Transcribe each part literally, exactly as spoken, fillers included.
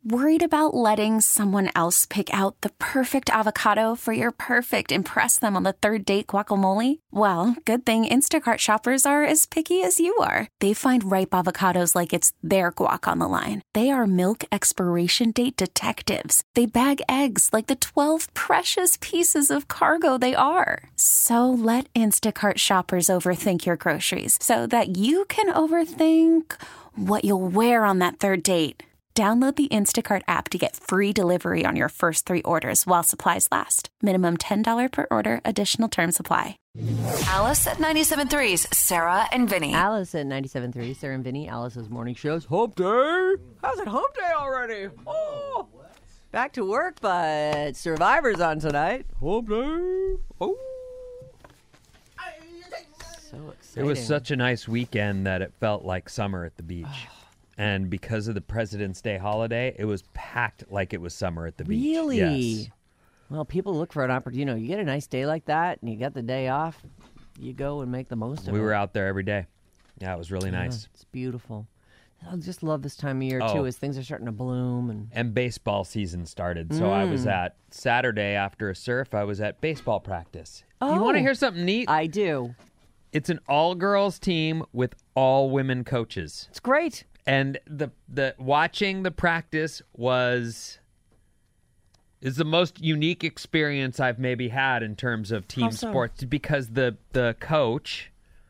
Worried about letting someone else pick out the perfect avocado for your perfect impress them on the third date guacamole? Well, good thing Instacart shoppers are as picky as you are. They find ripe avocados like it's their guac on the line. They are milk expiration date detectives. They bag eggs like the twelve precious pieces of cargo they are. So let Instacart shoppers overthink your groceries so that you can overthink what you'll wear on that third date. Download the Instacart app to get free delivery on your first three orders while supplies last. Minimum ten dollars per order. Additional terms apply. Alice at ninety-seven point three's Sarah and Vinny. Alice at ninety-seven point three, Sarah and Vinny. Alice's morning show's Hump Day. How's it Hump Day already? Oh, back to work, but Survivor's on tonight. Hump Day. Oh. So exciting. It was such a nice weekend that it felt like summer at the beach. And because of the President's Day holiday, it was packed like it was summer at the beach. Really? Yes. Well, people look for an opportunity. You know, you get a nice day like that, and you get the day off, you go and make the most of it. We were out there every day. Yeah, it was really Yeah, nice. it's beautiful. I just love this time of year, Oh. too, as things are starting to bloom. And And baseball season started. So I was at Saturday after a surf, I was at baseball practice. You want Oh. to hear something neat? I do. It's an all-girls team with all women coaches. It's great. And the the watching the practice was is the most unique experience I've maybe had in terms of team How so? sports, because the the coach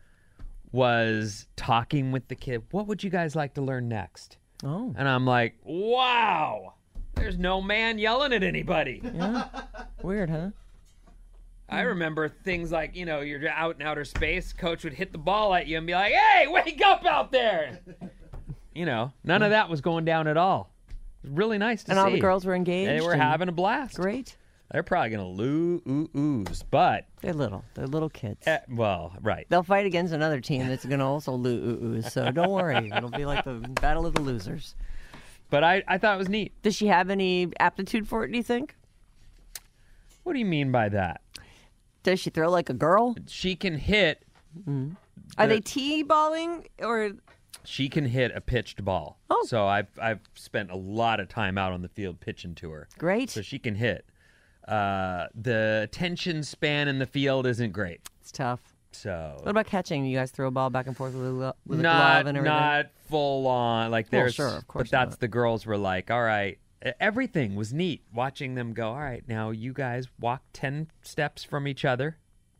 was talking with the kid. What would you guys like to learn next? Oh. And I'm like, wow, there's no man yelling at anybody. Yeah. Weird, huh? I remember things like, you know, you're out in outer space, coach would hit the ball at you and be like, hey, wake up out there. You know, none of that was going down at all. It was really nice to And see. all the girls were engaged. They were and- having a blast. Great. They're probably going to loo oo ooze, but They're little. They're little kids. eh, well, right. They'll fight against another team that's going to also lose. So don't worry. It'll be like the battle of the losers. But I, I thought it was neat. Does she have any aptitude for it, do you think? What do you mean by that? Does she throw like a girl? She can hit. Are the- they T-balling or... She can hit a pitched ball. Oh. So I've I've spent a lot of time out on the field pitching to her. Great. So she can hit. Uh, the attention span in the field isn't great. It's tough. So What about catching? You guys throw a ball back and forth with a, glo- with a not glove and everything? not full on like Well, there's sure, of course but that's not. the girls were like, all right, e- everything was neat watching them go, all right, now you guys walk ten steps from each other.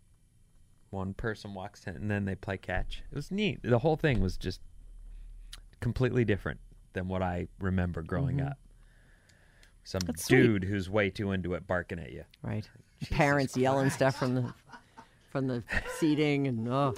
One person walks ten and then they play catch. It was neat. The whole thing was just completely different than what I remember growing up. Some Mm-hmm. That's sweet. dude who's way too into it barking at you. Right. Parents yelling stuff from the from the seating and oh,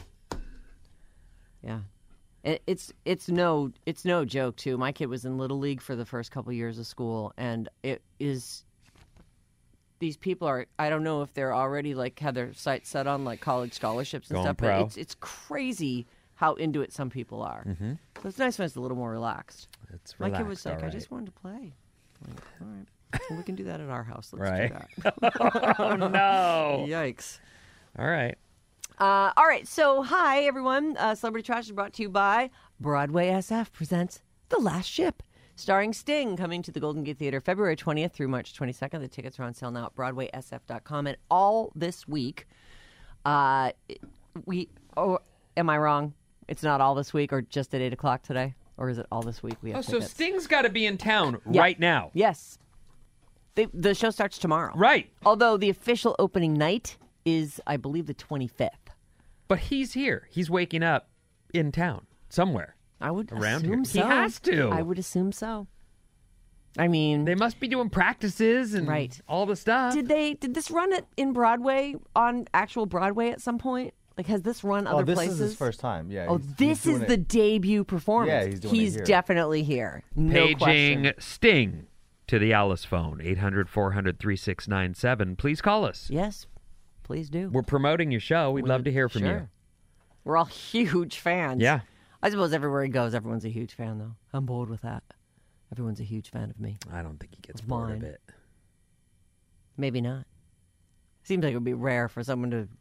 yeah. It, it's it's no it's no joke too. My kid was in Little League for the first couple years of school, and it is. These people are. I don't know if they're already like have their sights set on like college scholarships and Going stuff, pro. but it's it's crazy how into it some people are. Mm-hmm. So it's nice when it's a little more relaxed. It's My relaxed, kid was like, all I right. just wanted to play. I'm like, all right, well, we can do that at our house. Let's Right. do that. Oh no. Yikes. All right. Uh, all right, so hi, everyone. Uh, Celebrity Trash is brought to you by Broadway S F presents The Last Ship, starring Sting, coming to the Golden Gate Theater February twentieth through March twenty-second. The tickets are on sale now at broadway s f dot com. And all this week, uh, we, oh, am I wrong? It's not all this week or just at eight o'clock today? Or is it all this week we have Oh, so tickets? Sting's got to be in town Yeah. right now. Yes. They, the show starts tomorrow. Right. Although the official opening night is, I believe, the twenty-fifth. But he's here. He's waking up in town somewhere. I would Around assume here. so. He has to. I would assume so. I mean, They must be doing practices and Right. all the stuff. did they did this run it in Broadway on actual Broadway at some point? Like, has this run other oh, this places? is his first time. Yeah. Oh, he's- he's this is doing the it. debut performance. Yeah, he's doing it here. definitely here. No Paging question. Sting to the Alice phone, eight hundred, four hundred, thirty-six ninety-seven. Please call us. Yes, please do. We're promoting your show. We'd We love would- to hear from sure. you. We're all huge fans. Yeah. I suppose everywhere he goes, everyone's a huge fan, though. I'm bored with that. Everyone's a huge fan of me. I don't think he gets Of bored mine. of it. Maybe not. Seems like it would be rare for someone to get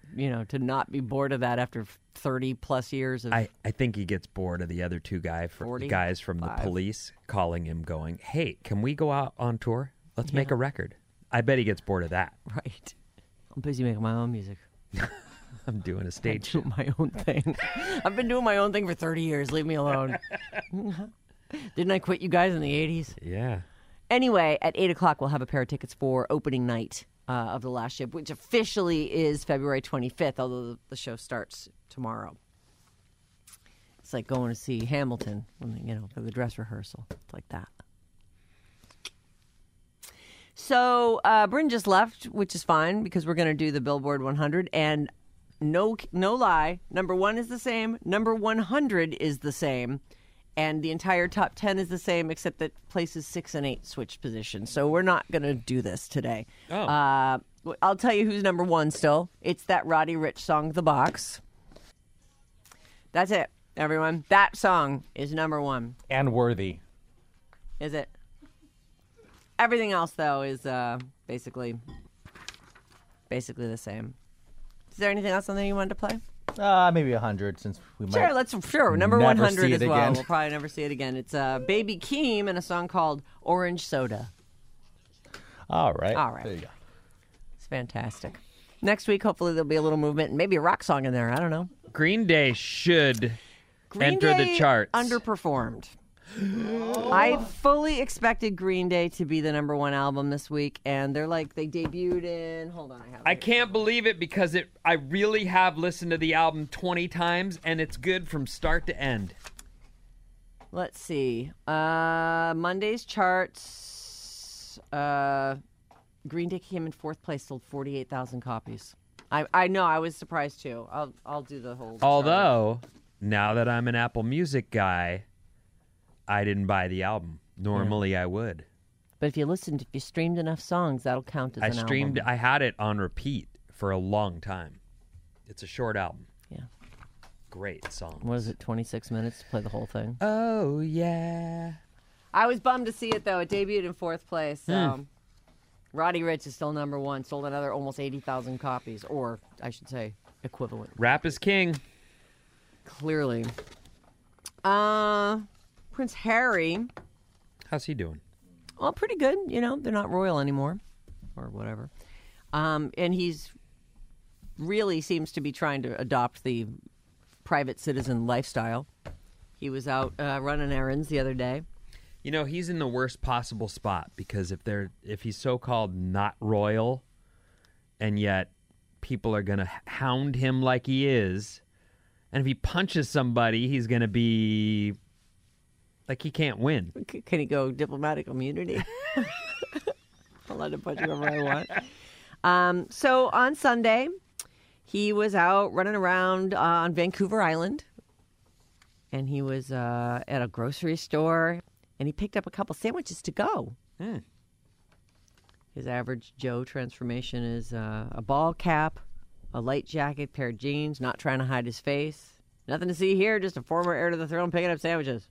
you know, to not be bored of that after thirty plus years of. I, I think he gets bored of the other two guy for, forty, guys from the five. police calling him, going, "Hey, can we go out on tour? Let's make a record." I bet he gets bored of that. Right. I'm busy making my own music. I'm doing a I stage do show. my own thing. I've been doing my own thing for thirty years. Leave me alone. Didn't I quit you guys in the eighties? Yeah. Anyway, at eight o'clock, we'll have a pair of tickets for opening night uh, of The Last Ship, which officially is February twenty-fifth, although the show starts tomorrow. It's like going to see Hamilton, when they, you know, for the dress rehearsal. It's like that. So uh, Bryn just left, which is fine because we're going to do the Billboard one hundred. And no, no lie, number one is the same. Number one hundred is the same. And the entire top ten is the same, except that places six and eight switched positions. So we're not going to do this today. Oh. Uh, I'll tell you who's number one still. It's that Roddy Ricch song, The Box. That's it, everyone. That song is number one. And worthy. Is it? Everything else, though, is uh, basically basically the same. Is there anything else on there you wanted to play? Uh, maybe a hundred since we might. Sure, let's sure number never one hundred see as it well. again. We'll probably never see it again. It's uh, Baby Keem and a song called Orange Soda. All right. All right. There you go. It's fantastic. Next week, hopefully, there'll be a little movement and maybe a rock song in there. I don't know. Green Day should Green enter Day the charts. Underperformed. I fully expected Green Day to be the number one album this week, and they're like they debuted in. Hold on, I have. I it. can't believe it because it. I really have listened to the album twenty times, and it's good from start to end. Let's see. Uh, Monday's charts. Uh, Green Day came in fourth place, sold forty-eight thousand copies. I I know. I was surprised too. I'll I'll do the whole. chart. Although, now that I'm an Apple Music guy, I didn't buy the album. Normally, I would. But if you listened, if you streamed enough songs, that'll count as I an streamed. album. I had it on repeat for a long time. It's a short album. Yeah. Great song. What is it? twenty-six minutes to play the whole thing. Oh yeah. I was bummed to see it though. It debuted in fourth place. So Mm. Roddy Ricch is still number one. Sold another almost eighty thousand copies, or I should say, equivalent. Rap is king. Clearly. Uh, Prince Harry. How's he doing? Well, pretty good. You know, they're not royal anymore, or whatever. Um, and he's really seems to be trying to adopt the private citizen lifestyle. He was out uh, running errands the other day. You know, he's in the worst possible spot because if they're if he's so-called not royal, and yet people are going to hound him like he is, and if he punches somebody, he's going to be like he can't win. C- Can he go diplomatic immunity? I'll let him punch whoever I want. Um, so on Sunday, he was out running around uh, on Vancouver Island, and he was uh, at a grocery store, and he picked up a couple sandwiches to go. Hmm. His average Joe transformation is uh, a ball cap, a light jacket, pair of jeans, not trying to hide his face. Nothing to see here, just a former heir to the throne picking up sandwiches.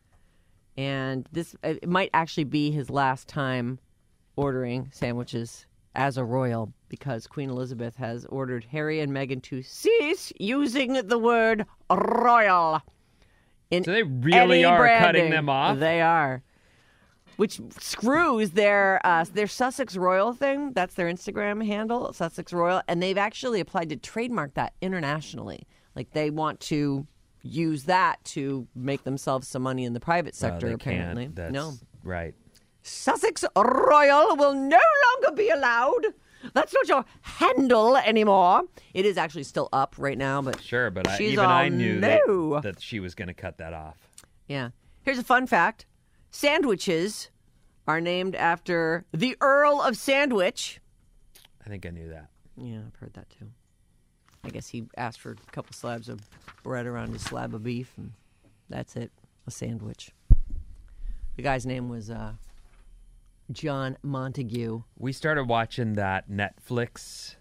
And this it might actually be his last time ordering sandwiches as a royal, because Queen Elizabeth has ordered Harry and Meghan to cease using the word royal. In So they really any are branding. cutting them off? They are. Which screws their uh, their Sussex Royal thing. That's their Instagram handle, Sussex Royal. And they've actually applied to trademark that internationally. Like they want to use that to make themselves some money in the private Well, sector, they apparently. can't. That's No. right. Sussex Royal will no longer be allowed. That's not your handle anymore. It is actually still up right now, but Sure, but I, she's even all I knew no. that, that she was going to cut that off. Yeah. Here's a fun fact. Sandwiches are named after the Earl of Sandwich. I think I knew that. Yeah, I've heard that too. I guess he asked for a couple slabs of bread around his slab of beef, and that's it, a sandwich. The guy's name was uh, John Montague. We started watching that Netflix.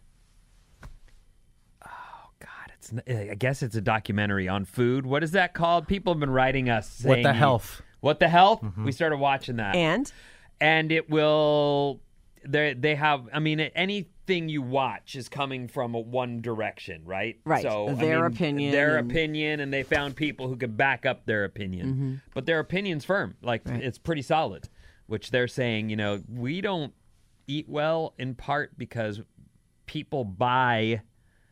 Oh God, it's n- I guess it's a documentary on food. What is that called? People have been writing us saying What the you- health? What the health? We started watching that, And and it will. They they have. I mean, any everything you watch is coming from a one direction, right? Right. So I Their mean, opinion their and- opinion, and they found people who could back up their opinion, but their opinion's firm. Like Right. it's pretty solid. Which they're saying, you know, we don't eat well in part because people buy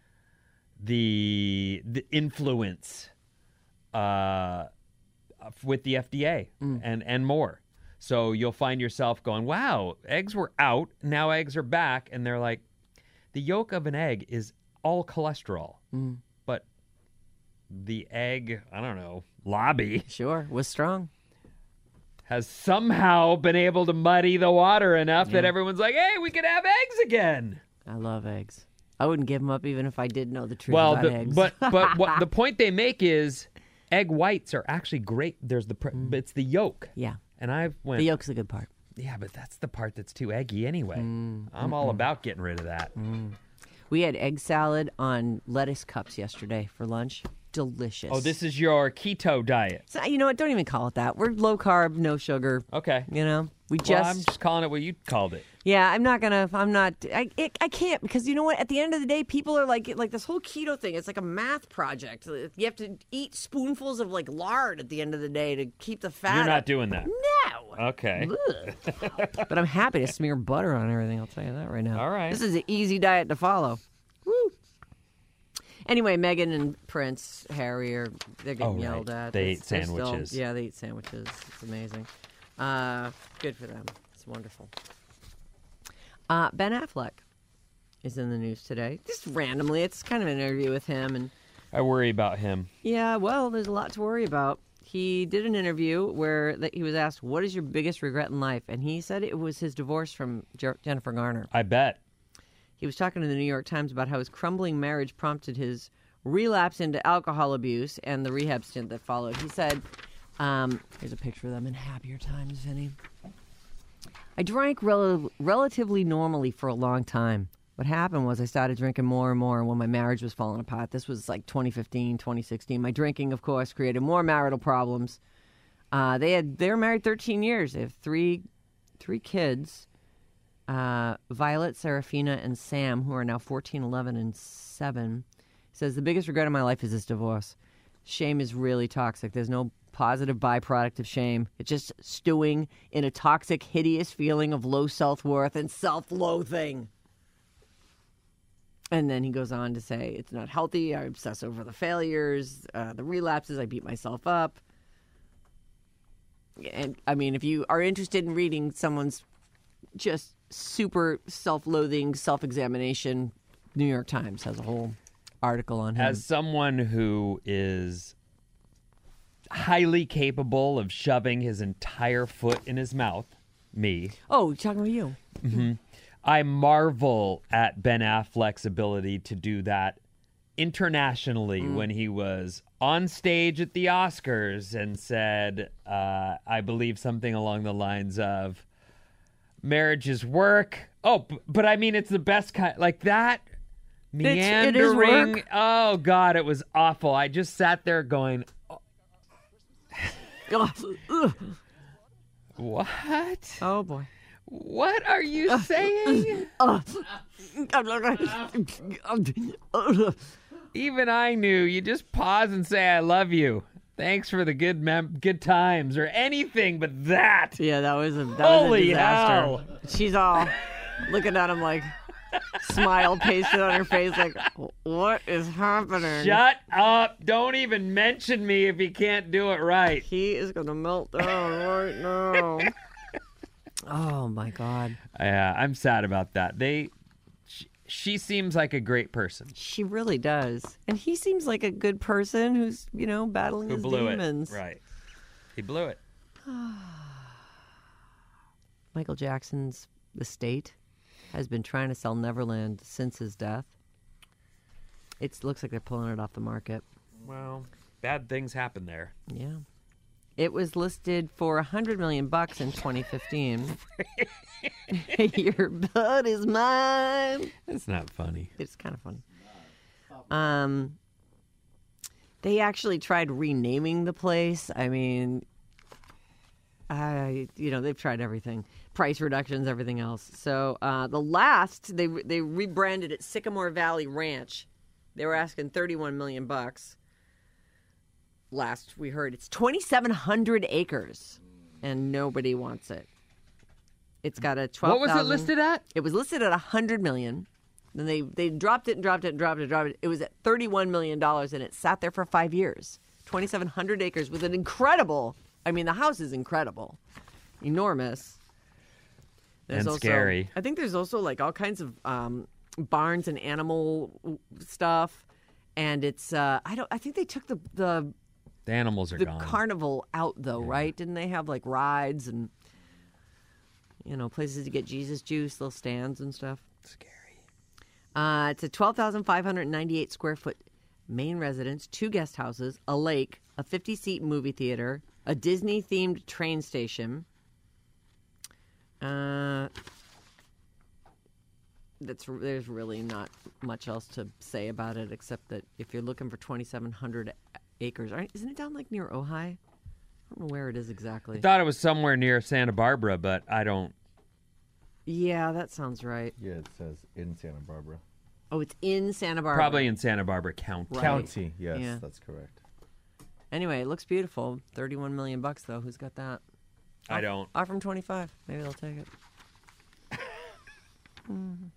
the the influence uh, with the F D A Mm. and and more. So you'll find yourself going, wow, eggs were out, now eggs are back, and they're like, the yolk of an egg is all cholesterol, Mm. but the egg, I don't know, lobby Sure, was strong. has somehow been able to muddy the water enough that everyone's like, hey, we could have eggs again. I love eggs. I wouldn't give them up even if I did know the truth Well, about the, eggs. but but what the point they make is egg whites are actually great. There's the pr- but it's the yolk. yeah, And I went, the yolk's the good part. yeah, but that's the part that's too eggy anyway. I'm all about getting rid of that. We had egg salad on lettuce cups yesterday for lunch. Delicious. Oh, this is your keto diet. So, you know what? Don't even call it that. We're low carb, no sugar. Okay. You know, we Well, just. I'm just calling it what you called it. Yeah, I'm not gonna. I'm not. I. It, I can't because you know what? At the end of the day, people are like, like this whole keto thing. It's like a math project. You have to eat spoonfuls of like lard at the end of the day to keep the fat. You're not up. doing that. No. Okay. Ugh. But I'm happy to smear butter on everything. I'll tell you that right now. All right. This is an easy diet to follow. Woo. Anyway, Meghan and Prince Harry are they're getting Oh, right. yelled at. They It's- ate they're still- sandwiches. yeah, they eat sandwiches. It's amazing. Uh, good for them. It's wonderful. Uh, Ben Affleck is in the news today. Just randomly. It's kind of an interview with him. And I worry about him. yeah, well, there's a lot to worry about. He did an interview where that he was asked, what is your biggest regret in life? And he said it was his divorce from Jer- Jennifer Garner. I bet. He was talking to the New York Times about how his crumbling marriage prompted his relapse into alcohol abuse and the rehab stint that followed. He said, um, here's a picture of them in happier times, Vinny. I drank rel- relatively normally for a long time. What happened was I started drinking more and more when my marriage was falling apart. This was like twenty fifteen, twenty sixteen. My drinking, of course, created more marital problems. Uh, they had they were married thirteen years. They have three three kids. Uh, Violet, Serafina, and Sam, who are now fourteen, eleven, and seven, says the biggest regret of my life is this divorce. Shame is really toxic. There's no positive byproduct of shame. It's just stewing in a toxic, hideous feeling of low self-worth and self-loathing. And then he goes on to say, it's not healthy. I obsess over the failures, uh, the relapses. I beat myself up. And, I mean, if you are interested in reading someone's just super self-loathing, self-examination, New York Times has a whole article on him. As someone who is highly capable of shoving his entire foot in his mouth, me, oh, talking about you. I marvel at Ben Affleck's ability to do that internationally when he was on stage at the Oscars and said, uh, I believe something along the lines of, marriage is work. Oh, b- but I mean, it's the best kind. Like that it is meandering. work. Oh, God, it was awful. I just sat there going, Oh, ugh. what? Oh, boy. What are you saying? Even I knew. You just pause and say, I love you. Thanks for the good mem- good times or anything but that. Yeah, that was a, that Holy was a disaster. hell. She's all looking at him like, smile pasted on her face like, what is happening? Shut up. Don't even mention me if you can't do it right. He is going to melt down right now. Oh, my God. Yeah, I'm sad about that. They, she, she seems like a great person. She really does. And he seems like a good person who's, you know, battling Who his blew demons. it? Right. He blew it. Michael Jackson's estate has been trying to sell Neverland since his death. It looks like they're pulling it off the market. Well, bad things happen there. Yeah. It was listed for a hundred million bucks in twenty fifteen. Your blood is mine. It's not funny. It's kind of funny. Um, they actually tried renaming the place. I mean, I, you know, they've tried everything, price reductions, everything else. So uh, the last, they they rebranded it Sycamore Valley Ranch. They were asking thirty-one million bucks. Last we heard, it's twenty-seven hundred acres, and nobody wants it. It's got a twelve. What was it listed at? It was listed at one hundred million. Then they they dropped it and dropped it and dropped it and dropped it. It was at thirty-one million dollars, and it sat there for five years. twenty-seven hundred acres with an incredible. I mean, the house is incredible, enormous. There's And also, scary. I think there's also like all kinds of um, barns and animal stuff, and it's. Uh, I don't. I think they took the the The animals are the gone. carnival out though, right? Didn't they have like rides and you know places to get Jesus juice, little stands and stuff? Scary. Uh, it's a twelve thousand five hundred ninety-eight square foot main residence, two guest houses, a lake, a fifty-seat movie theater, a Disney-themed train station. Uh, that's there's really not much else to say about it except that if you're looking for twenty-seven hundred acres, aren't- isn't it down like near Ojai? I don't know where it is exactly. I thought it was somewhere near Santa Barbara, but I don't. Yeah, that sounds right. Yeah, it says in Santa Barbara. Oh, it's in Santa Barbara. Probably in Santa Barbara County. Right. County, yes, Yeah. that's correct. Anyway, it looks beautiful. thirty-one million bucks though. Who's got that? I don't. Offer them twenty-five. Maybe they'll take it. Mhm.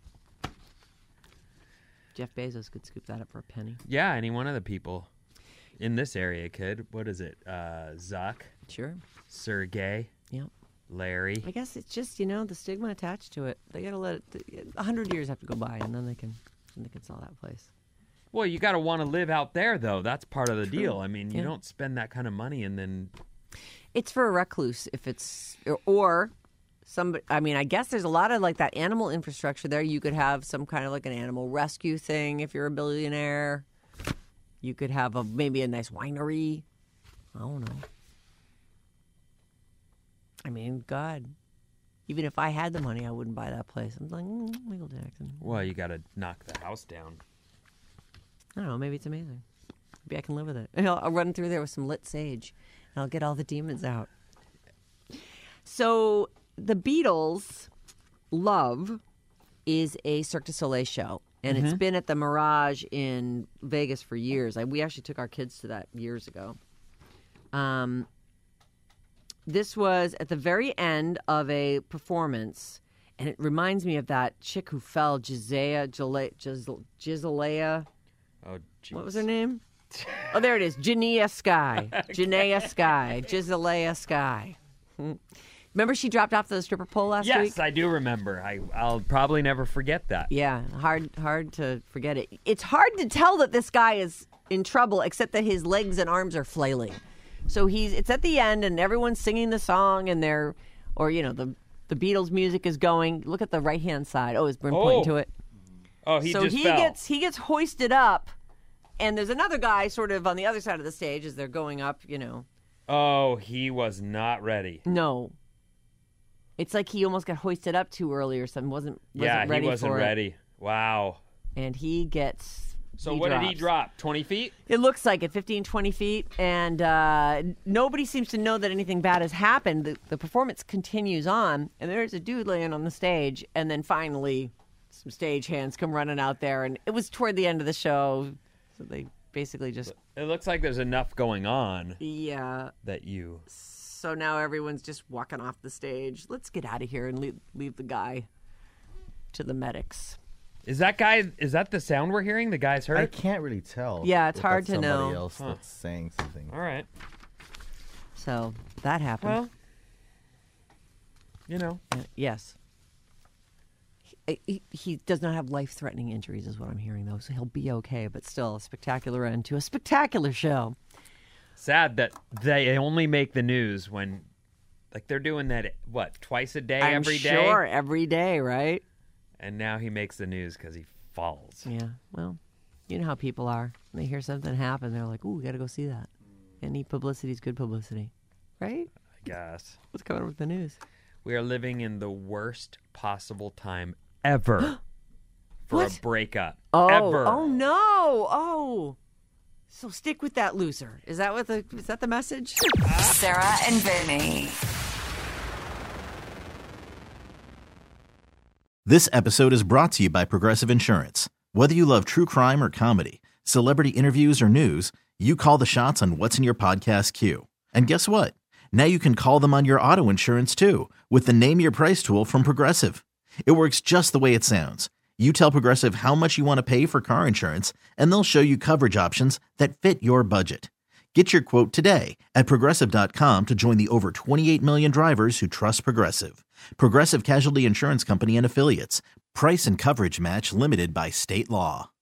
Jeff Bezos could scoop that up for a penny. Yeah, any one of the people in this area could. What is it? Uh, Zuck, Sure. Sergey, Yep. Larry. I guess it's just, you know, the stigma attached to it. They got to let it, a hundred years have to go by and then they can, then they can sell that place. Well, you got to want to live out there, though. That's part of the True. deal. I mean, you Yeah. don't spend that kind of money and then. It's for a recluse if it's, or, or somebody, I mean, I guess there's a lot of like that animal infrastructure there. You could have some kind of like an animal rescue thing if you're a billionaire. You could have a maybe a nice winery. I don't know. I mean, God, even if I had the money, I wouldn't buy that place. I'm like, mm, Michael Jackson. Well, you got to knock the house down. I don't know. Maybe it's amazing. Maybe I can live with it. I'll, I'll run through there with some lit sage, and I'll get all the demons out. So the Beatles' Love is a Cirque du Soleil show, and it's been at the Mirage in Vegas for years. I, we actually took our kids to that years ago. Um, this was at the very end of a performance, and it reminds me of that chick who fell, Gisea, Giselea. Oh, jeez. What was her name? Oh, there it is. Jania Sky. Jania Sky. Giselea Sky. Remember she dropped off the stripper pole last Yes, week? I do remember. I, I'll probably never forget that. Yeah, hard hard to forget it. It's hard to tell that this guy is in trouble, except that his legs and arms are flailing. So he's it's at the end, and everyone's singing the song, and they're, or you know, the the Beatles music is going. Look at the right hand side. Oh, is Bryn Oh. pointing to it? Oh, he so just he fell. gets he gets hoisted up, and there's another guy sort of on the other side of the stage as they're going up. You know, Oh, he was not ready. no. It's like he almost got hoisted up too early or something. wasn't, wasn't Yeah, ready he wasn't for it. ready. Wow. And he gets. So he what did he drops. drop? twenty feet? It looks like it, fifteen, twenty feet, and uh, nobody seems to know that anything bad has happened. The, the performance continues on, and there's a dude laying on the stage, and then finally some stage hands come running out there, and it was toward the end of the show, so they basically just, It looks like there's enough going on yeah. that you... So now everyone's just walking off the stage. Let's get out of here and leave, leave the guy to the medics. Is that guy, is that the sound we're hearing? The guy's hurt? I can't really tell. Yeah, it's if hard that's to somebody know. else that's saying something. All right. So that happened. Well, you know. Uh, yes. He, he, he does not have life-threatening injuries, is what I'm hearing, though, so he'll be okay. But still, a spectacular end to a spectacular show. Sad that they only make the news when, like, they're doing that, what, twice a day, I'm every day? sure, every day, right? And now he makes the news because he falls. Yeah, well, you know how people are. They hear something happen, they're like, ooh, we got to go see that. Any publicity is good publicity, right? I guess. What's coming up with the news? We are living in the worst possible time ever for What? a breakup. Oh, Ever. oh no, oh. So stick with that loser. Is that what the is that the message? Sarah and Vinny. This episode is brought to you by Progressive Insurance. Whether you love true crime or comedy, celebrity interviews or news, you call the shots on what's in your podcast queue. And guess what? Now you can call them on your auto insurance too with the Name Your Price tool from Progressive. It works just the way it sounds. You tell Progressive how much you want to pay for car insurance, and they'll show you coverage options that fit your budget. Get your quote today at Progressive dot com to join the over twenty-eight million drivers who trust Progressive. Progressive Casualty Insurance Company and Affiliates. Price and coverage match limited by state law.